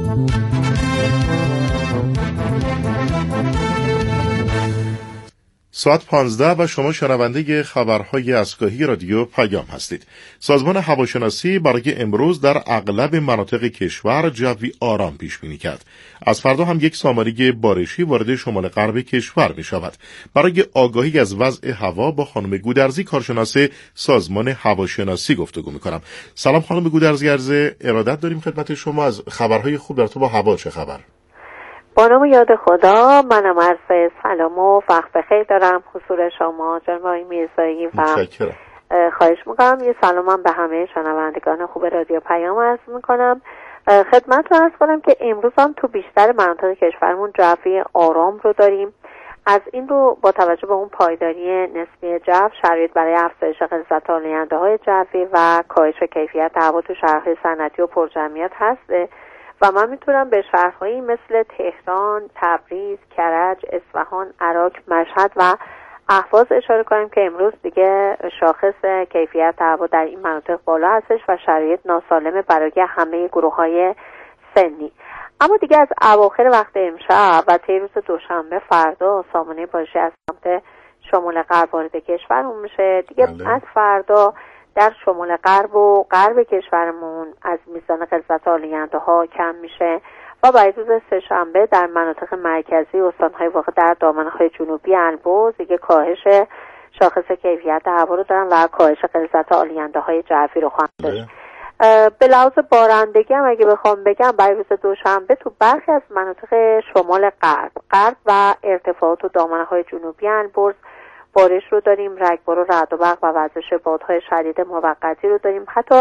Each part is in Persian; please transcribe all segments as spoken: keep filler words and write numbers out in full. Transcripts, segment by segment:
ساعت پانزده و شما شنونده خبرهای اسکاهی رادیو پیام هستید. سازمان هواشناسی برای امروز در اغلب مناطق کشور جوی آرام پیش بینی کرد. از فردا هم یک سامانه بارشی وارد شمال غرب کشور می شود. برای آگاهی از وضع هوا با خانم گودرزی کارشناس سازمان هواشناسی گفتگو می کنم. سلام خانم گودرزی، عرض ارادت داریم خدمت شما. از خبرهای خوب در تو با هوا چه خبر؟ با نام یاد خدا، منم عرض سلام و وقت بخیر دارم حضور شما جناب میرزایی و خواهش میکنم یه سلامم به همه شنوندگان خوب رادیو پیام عرض میکنم. خدمتتون عرض کنم که امروز هم تو بیشتر مناطق کشورمون جوی آرام رو داریم. از این رو با توجه به اون پایداری نسبی جو، شرایط برای افزایش غلظت آلوده‌های جوی و کاهش کیفیت هوا تو شهرهای صنعتی و پرجمعیت هست و من میتونم به شهرهایی مثل تهران، تبریز، کرج، اصفهان، عراق، مشهد و اهواز اشاره کنیم که امروز دیگه شاخص کیفیت هوا در این مناطق بالا هستش و شرایط ناسالمه برای همه گروه‌های سنی. اما دیگه از اواخر وقت امشب و طی روز دوشنبه فردا سامانه بارشی از سمت شمال غرب وارد کشورمون میشه. دیگه بله. از فردا در شمال غرب و غرب کشورمون از میزان غلظت آلوده‌ها کم میشه و برای روز سه‌شنبه در مناطق مرکزی استان‌های واقع در دامنه‌های جنوبی البرز دیگه کاهش شاخص کیفیت هوا رو دارن و کاهش غلظت آلوده‌های جوی رو خواهند داشت. به لحاظ بارندگی هم اگه بخوام بگم برای روز دوشنبه تو برخی از مناطق شمال غرب غرب و ارتفاعات و دامنه‌های جنوبی البرز بارش رو داریم، رگبار و رعد و برق و وزش بادهای شدید موقتی رو داریم. حتی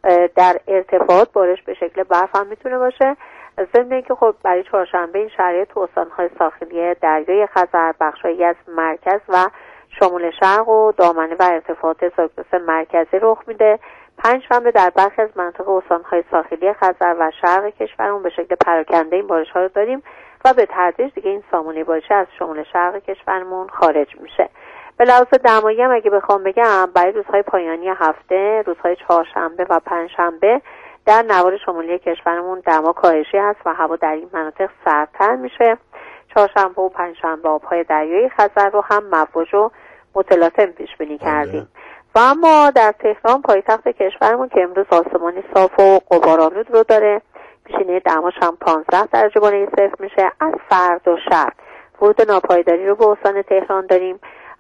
در ارتفاعات بارش به شکل برف هم میتونه باشه. ضمن اینکه خب برای چهارشنبه این شرایط تو استان‌های ساحلی دریای خزر، بخشایی از مرکز و شمال شرق و دامنه و ارتفاعات زاگرس مرکزی رخ میده. پنجشنبه در برخی از مناطق استان‌های ساحلی خزر و شرق کشورمون به شکل پراکنده این بارش‌ها رو داریم و به تدریج دیگه این سامانه بارشی از شمال شرق کشورمون خارج میشه. به لحاظ دمایی هم اگه بخوام بگم برای روزهای پایانی هفته، روزهای چهارشنبه و پنجشنبه در نوار شمالی کشورمون دما کاهشی هست و هوا در این مناطق سردتر میشه. چهارشنبه و پنجشنبه آبهای دریای خزر رو هم مواج و متلاطم پیش بینی کردیم. و اما در تهران پایتخت کشورمون که امروز آسمانی صاف و غبارآلود رو داره، پیشینه دماش هم پانزده درجه بالای صفر میشه. از فردا شب ورود ناپایداری رو به استان تهران داریم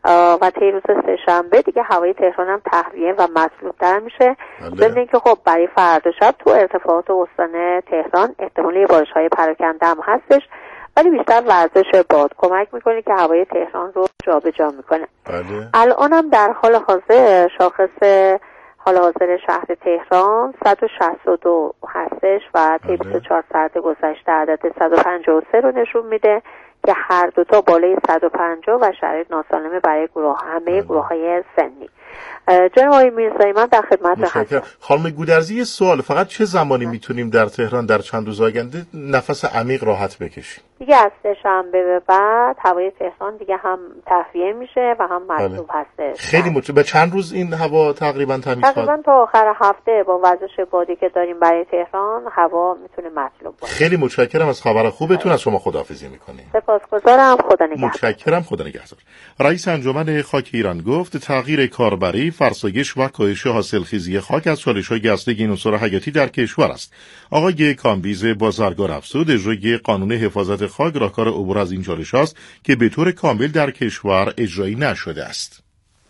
و طی روز سه‌شنبه دیگه هوای تهران هم تهویه و مطلوب‌تر میشه. ضمن اینکه خب برای فردا شب تو ارتفاعات استان تهران احتمالی بارش‌های پراکنده هم هستش، ولی بیشتر ورزش باد کمک میکنه که هوای تهران رو جابجا میکنه. بله. الان هم در حال حاضر شاخص حال حاضر شهر تهران صد و شصت و دو هستش و طی بیست و چهار ساعت گذشته عدد صد و پنجاه و سه رو نشون میده که هر دوتا بالای صد و پنجاه و شرایط ناسالمه برای گروه همه گروه های سنی. جناب آقای میرزایی من در خدمت هستم. خانم گودرزی یه سوال، فقط چه زمانی میتونیم در تهران در چند روز آینده نفس عمیق راحت بکشیم؟ دیگه از سه‌شنبه به بعد هوای تهران دیگه هم تهویه میشه و هم مطلوب هستش. خیلی مطلوب. به چند روز این هوا تقریبا تمیز خواهد؟ تقریبا تا آخر هفته با وزش بادی که داریم برای تهران هوا میتونه مطلوب باشه. خیلی متشکرم از خبر خوبتون. از شما خداحافظی میکنیم. سپاسگزارم. خدا نگهدار. متشکرم. خدا نگهدار. رئیس انجمن خاک ایران گفت تغییر کاربری، فرسایش و کاهش حاصلخیزی خاک از چالش‌های اصلی این عنصر حیاتی در کشور است. آقای کامبیز بازرگان افزود اجرای قانون حفاظت خاک راهکار عبور از این چالش است که به طور کامل در کشور اجرایی نشده است.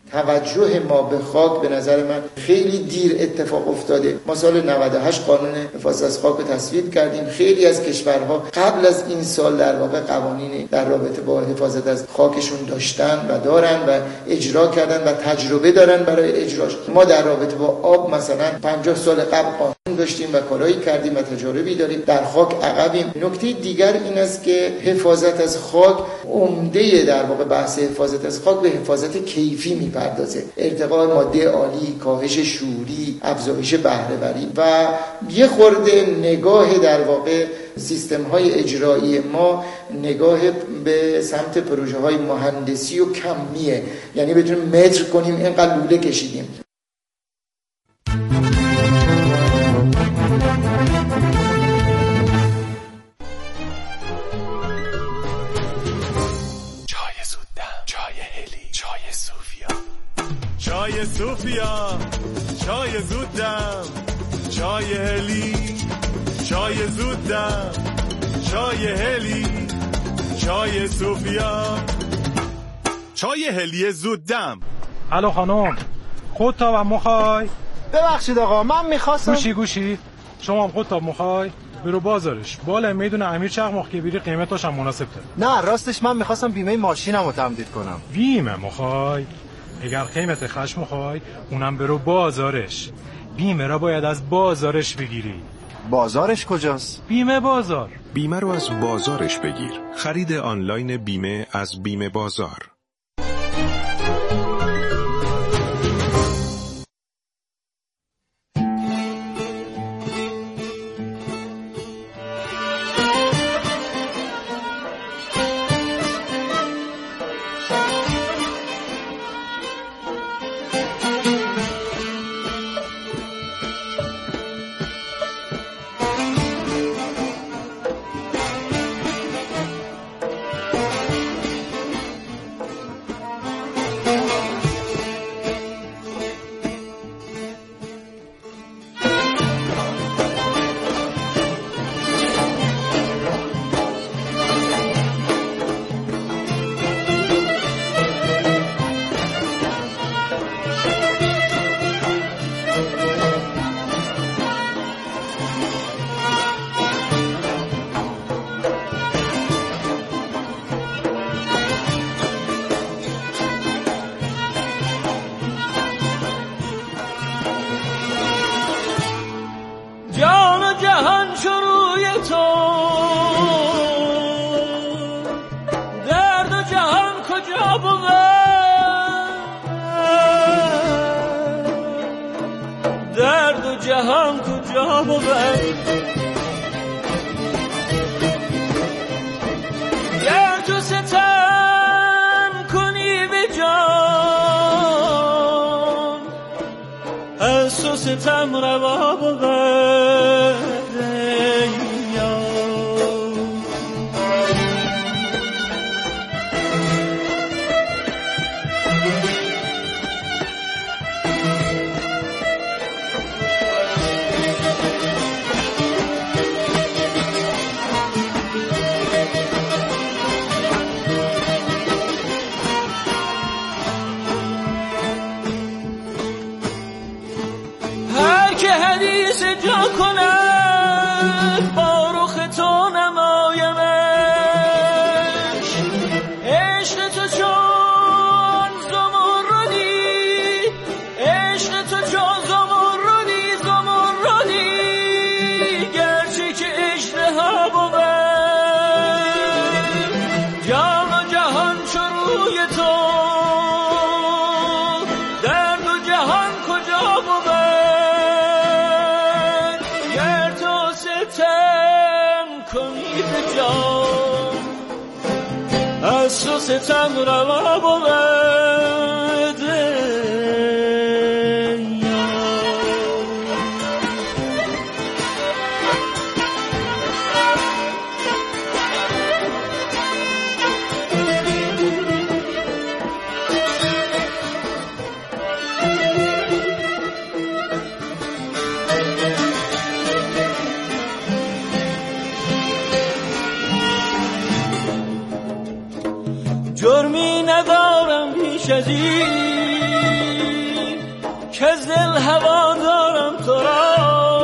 توجه ما به خاک به نظر من خیلی دیر اتفاق افتاده. ما سال نود و هشت قانون حفاظت از خاک رو تصویب کردیم. خیلی از کشورها قبل از این سال در واقع قوانین در رابطه با حفاظت از خاکشون داشتن و دارن و اجرا کردن و تجربه دارن برای اجراش. ما در رابطه با آب مثلا پنجاه سال قبل قانون داشتیم و کارایی کردیم و تجاربی داریم. در خاک عقبیم. نکته دیگر این است که حفاظت از خاک عمده در واقع بحث حفاظت از خاک به حفاظت کیفی می‌پردازه. ارتقاء ماده عالی، کاهش شوری، افزایش بهره‌وری و یه خورده نگاه در واقع سیستم‌های اجرایی ما نگاه به سمت پروژه‌های مهندسی و کمیه، یعنی بتونیم متر کنیم اینقدر لوله کشیدیم. چای سوفیا، چای زودم، چای هلی، چای زودم، چای هلی، چای سوفیا، چای هلی زودم. الو خانم، خودتا و مخوای؟ ببخشید آقا، من میخواستم. گوشی گوشی شما هم خودتا مخوای؟ برو بازارش، بالا میدون امیر چقماق که بری قیمتاش هم مناسب تر. نه راستش من میخواستم بیمه ماشینم رو تمدید کنم. بیمه مخوای؟ اگر قیمت خشم مخوای اونم برو بازارش. بیمه را باید از بازارش بگیری. بازارش کجاست؟ بیمه بازار. بیمه رو از بازارش بگیر. خرید آنلاین بیمه از بیمه بازار. ستم روا بوده جرمی ندارم بیش از این که از دل هوا دارم تو را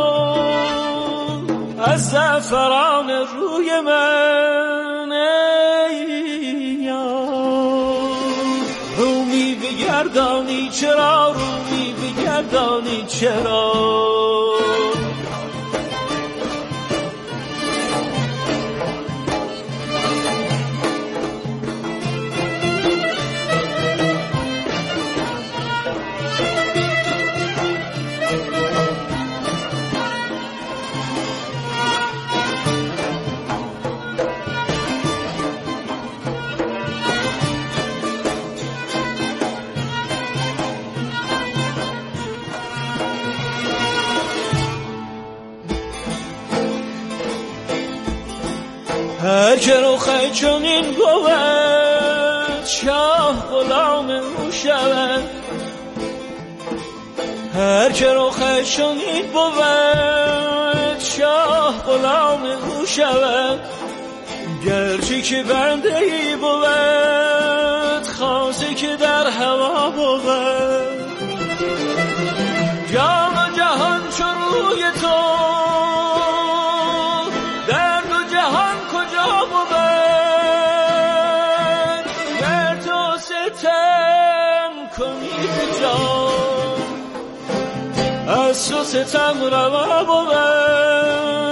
از زعفران روی من رومی بگردانی چرا رومی بگردانی چرا هر که رو خواهی چنین بود شاه غلام او شود هر که رو خشونید بود شاه غلام او شود گرچه که بنده ای بود خاصی که در هوا بود جام و جهان چو روی تو در دو جهان کجا بود گر تو ستم کنی به جان از تو ستم روا بود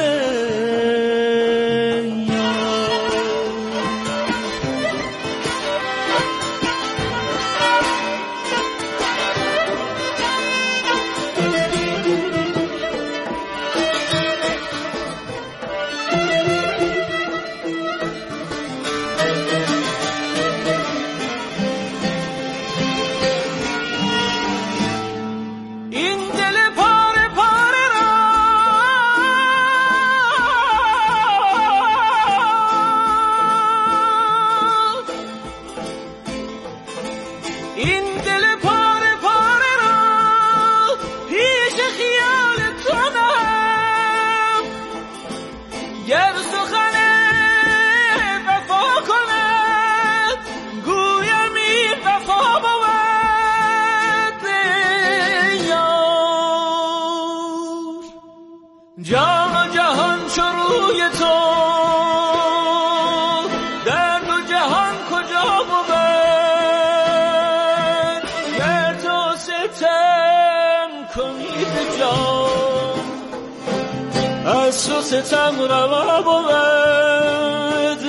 تو ستم روا بود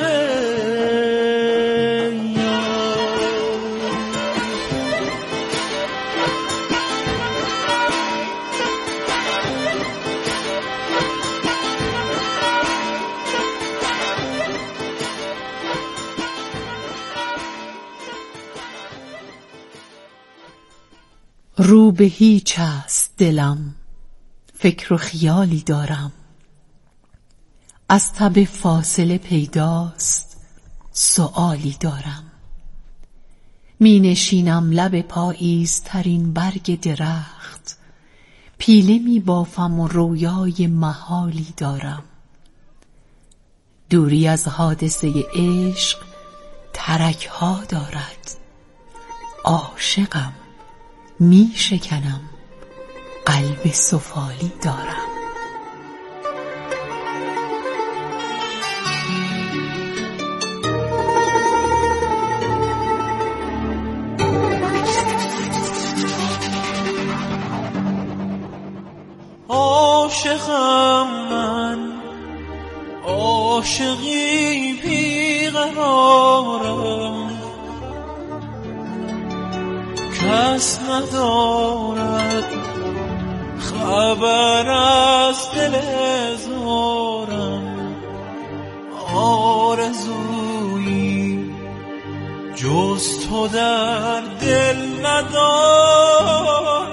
رو به هیچ است دلم فکر و خیالی دارم از تب فاصله پیداست سؤالی دارم می نشینم لب پاییزترین برگ درخت پیله می بافم و رویای محالی دارم دوری از حادثه عشق ترک ها دارد عاشقم می شکنم قلب سفالی دارم عاشقم من عاشقی بیقرارم کس ندارد خبر از دل زارم آرزویی جز تو در دل ندارم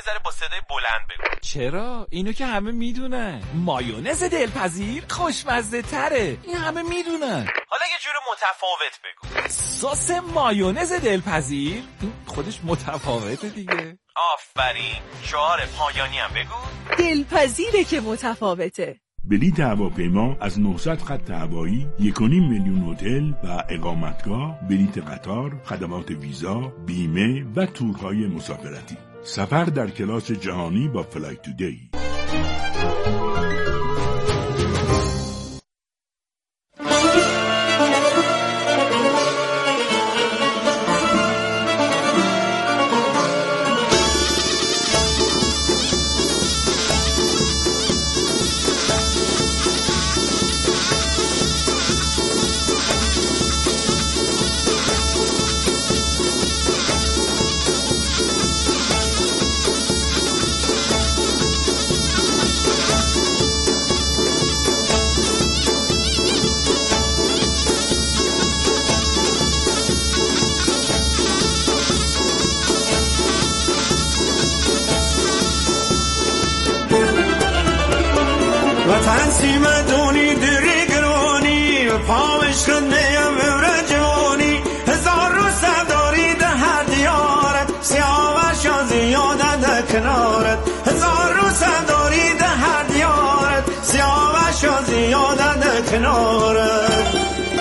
ذره با صدای بلند بگو. چرا؟ اینو که همه میدونن. مایونز دلپذیر خوشمزه تره. این همه میدونن. حالا یه جور متفاوت بگو. سس مایونز دلپذیر این خودش متفاوته دیگه. آفرین. شعار پایانی هم بگو. دلپذیره که متفاوته. بلیط هواپیما از نهصد خط هوایی، یک و نیم میلیون هتل و اقامتگاه، بلیط قطار، خدمات ویزا، بیمه و تورهای مسافرتی. سفر در کلاس جهانی با فلایت تودی. وطن سیمه دونی دری گرونی و پامش کنیم و جوانی هزار رو سرداری ده هر دیارت سیاوش یا زیاده ده کنارت هزار رو سرداری ده هر دیارت سیاوش یا زیاده ده کنارت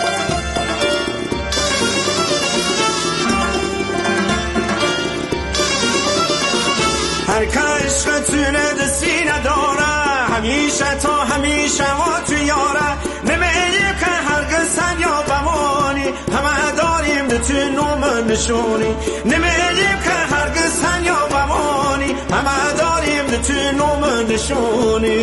هر که عشق تونه دسینه داره همیشه تا همیشه و تو یاره نمیگیم که هرگز سن یا بمانی همه داریم ده تو نوم نشونی نمیگیم که هرگز سن یا بمانی همه داریم ده تو نوم نشونی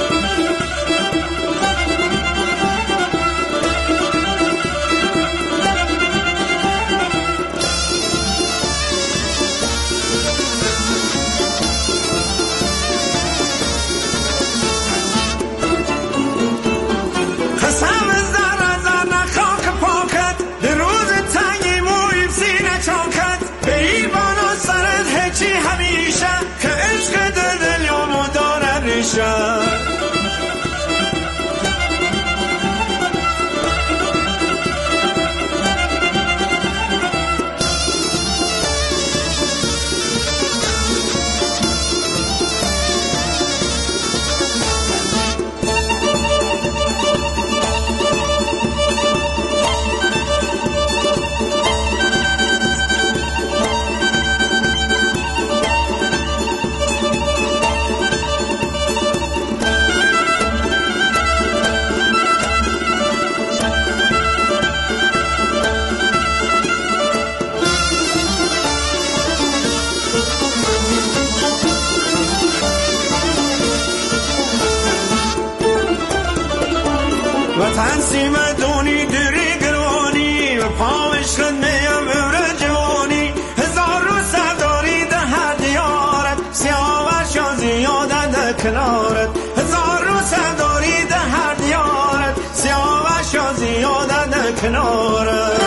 وطن سیمه دونی دری گرونی و پامش کنیم و جوانی هزار رو سرداری ده هر دیارت سیاوش یا زیاده ده کنارت هزار رو سرداری ده هر دیارت سیاوش یا زیاده ده کنارت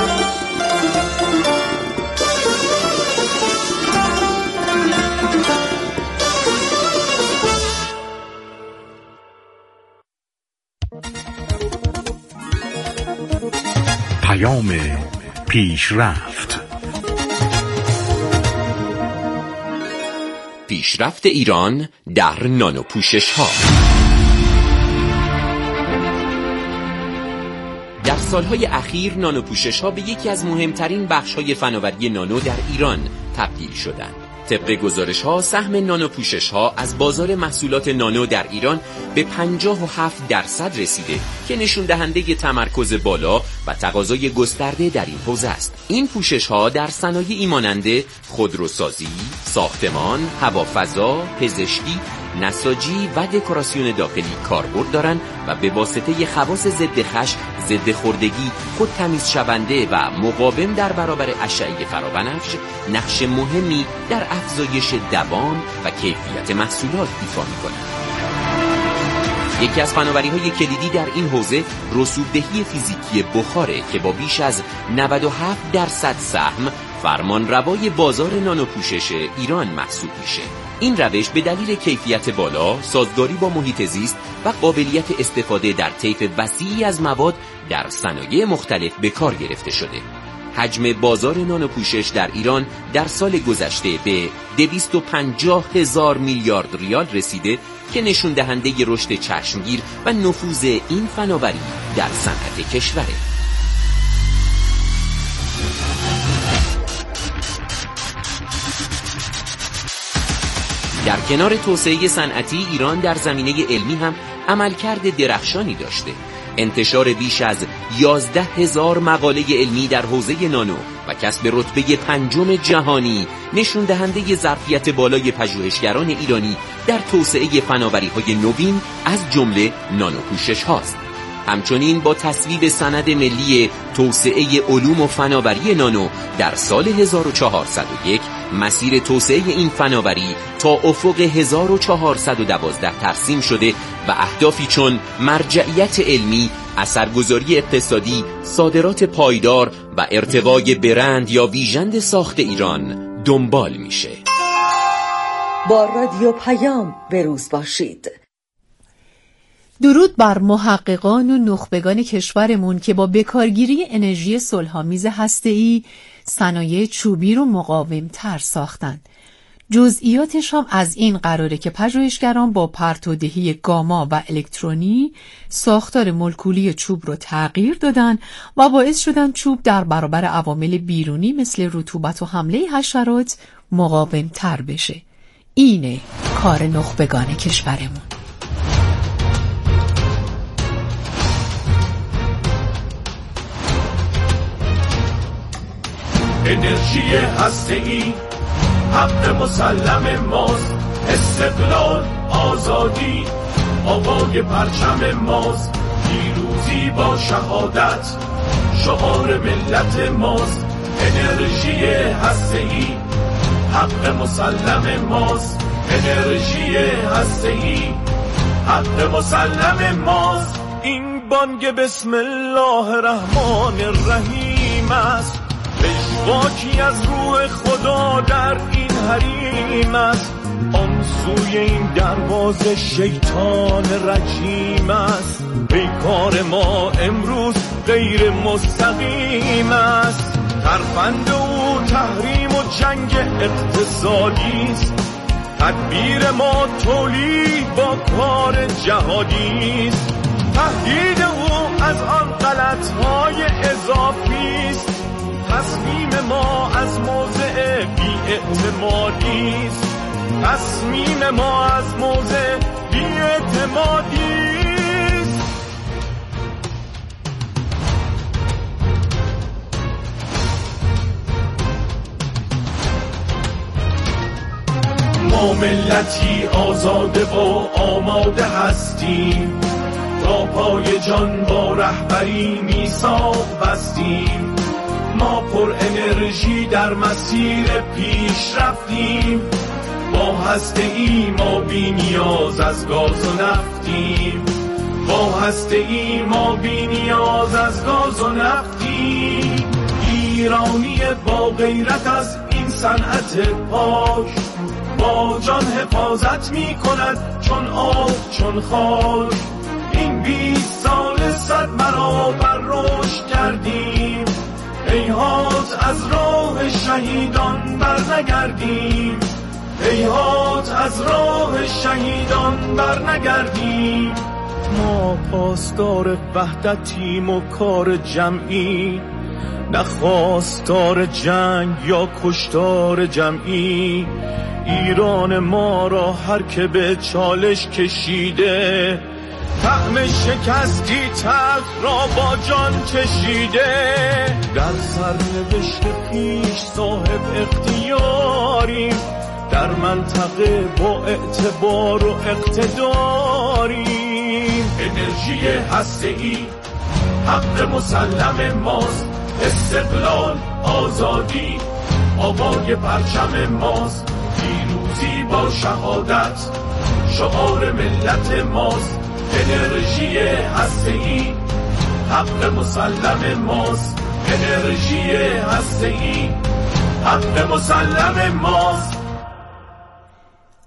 پیام پیشرفت. پیشرفت ایران در نانو پوشش ها. در سالهای اخیر نانو پوشش ها به یکی از مهمترین بخش های فناوری نانو در ایران تبدیل شدند. طبق گزارش ها سهم نانو پوشش ها از بازار محصولات نانو در ایران به پنجاه و هفت درصد رسیده که نشون دهنده تمرکز بالا و تقاضای گسترده در این حوزه است. این پوشش ها در صنایعی مانند خودروسازی، ساختمان، هوافضا، پزشکی، نساجی و دکوراسیون داخلی کاربرد دارند و به واسطه خواص ضد خش، ضد خوردگی، خودتمیز شونده و مقاوم در برابر اشعه فرابنفش نقش مهمی در افزایش دوام و کیفیت محصولات ایفا می‌کنند. یکی از فناوری‌های کلیدی در این حوزه رسوب‌دهی فیزیکی بخاره که با بیش از نود و هفت درصد سهم فرمانروای بازار نانو پوشش ایران محسوب میشه. این روش به دلیل کیفیت بالا، سازگاری با محیط زیست و قابلیت استفاده در طیف وسیعی از مواد در صنایع مختلف به کار گرفته شده. حجم بازار نانو پوشش در ایران در سال گذشته به دویست و پنجاه هزار میلیارد ریال رسیده که نشون دهنده رشد چشمگیر و نفوذ این فناوری در صنعت کشوره. در کنار توسعه صنعتی، ایران در زمینه علمی هم عملکرد درخشانی داشته. انتشار بیش از یازده هزار مقاله علمی در حوزه نانو و کسب رتبه پنجم جهانی نشون دهنده ظرفیت بالای پژوهشگران ایرانی در توسعه فناوری‌های نوین از جمله نانو پوشش هاست. همچنین با تصویب سند ملی توسعه علوم و فناوری نانو در سال هزار و چهارصد و یک مسیر توسعه این فناوری تا افق هزار و چهارصد و دوازده ترسیم شده و اهدافی چون مرجعیت علمی، اثرگذاری اقتصادی، صادرات پایدار و ارتقای برند یا ویژند ساخت ایران دنبال میشه. با رادیو پیام بروز باشید. درود بر محققان و نخبگان کشورمون که با بکارگیری انرژی صلح‌آمیز هسته‌ای صنایع چوبی رو مقاوم‌تر ساختن. جزئیاتش هم از این قراره که پژوهشگران با پرتودهی گاما و الکترونی ساختار مولکولی چوب رو تغییر دادن و باعث شدن چوب در برابر عوامل بیرونی مثل رطوبت و حمله حشرات مقاوم‌تر بشه. اینه کار نخبگان کشورمون. انرژی هسته‌ای حق مسلم ماست، استقلال آزادی آقای پرچم ماست، پیروزی با شهادت شعار ملت ماست. انرژی هسته‌ای حق مسلم ماست، انرژی هسته‌ای حق مسلم ماست. این بانگ بسم الله الرحمن الرحیم است، پژواکی از روح خدا در این حریم است. آن سوی این دروازه شیطان رجیم است، پیکار ما امروز غیر مستقیم است. ترفند او تحریم و جنگ اقتصادی است، تدبیر ما تولید با کار جهادی است. تهدید او از آن غلط‌های اضافی است، تصمیم ما از موضع بی‌اعتمادی است. تصمیم ما از موضع بی‌اعتمادی است. ما ملتی آزاده و آماده هستیم، تا پای جان با رهبری میثاق بستیم. ما پر انرژی در مسیر پیش رفتیم، با هسته ای ما بی نیاز از گاز و نفتیم. با هسته ای ما بی نیاز از گاز و نفتیم. ایرانی با غیرت از این صنعت پاک، با جان حفاظت می کند چون آب چون خاک. این بیست سال صد برابر رشد کردیم، هیهات از راه شهیدان بر نگردیم. هیهات از راه شهیدان بر نگردیم. ما پاسدار وحدتیم و کار جمعی، نه خواستار جنگ یا کشتار جمعی. ایران ما را هر که به چالش کشیده، طعم شکستی تلخ را با جان چشیده. در سرنوشت پیش صاحب اختیاریم، در منطقه با اعتبار و اقتداریم. انرژی هسته‌ای حق مسلم ماست، استقلال آزادی آقای پرچم ماست. پیروزی با شهادت شعار ملت ماست. انرژی هسته‌ای حق مسلم ماست، انرژی هسته‌ای حق مسلم ماست.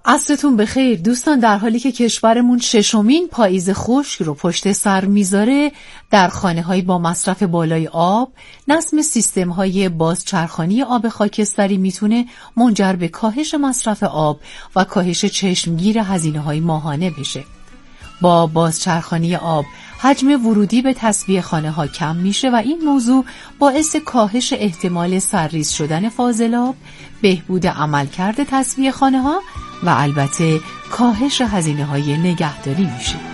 عصرتون بخیر دوستان. در حالی که کشورمون ششمین پاییز خشک رو پشت سر میذاره، در خانه‌های با مصرف بالای آب، نصب سیستم‌های بازچرخانی آب خاکستری میتونه منجر به کاهش مصرف آب و کاهش چشمگیر هزینه‌های ماهانه بشه. با بازچرخانی آب حجم ورودی به تصفیه خانه‌ها کم میشه و این موضوع باعث کاهش احتمال سرریز شدن فاضلاب، بهبود عملکرد تصفیه خانه‌ها و البته کاهش هزینه‌های نگهداری میشه.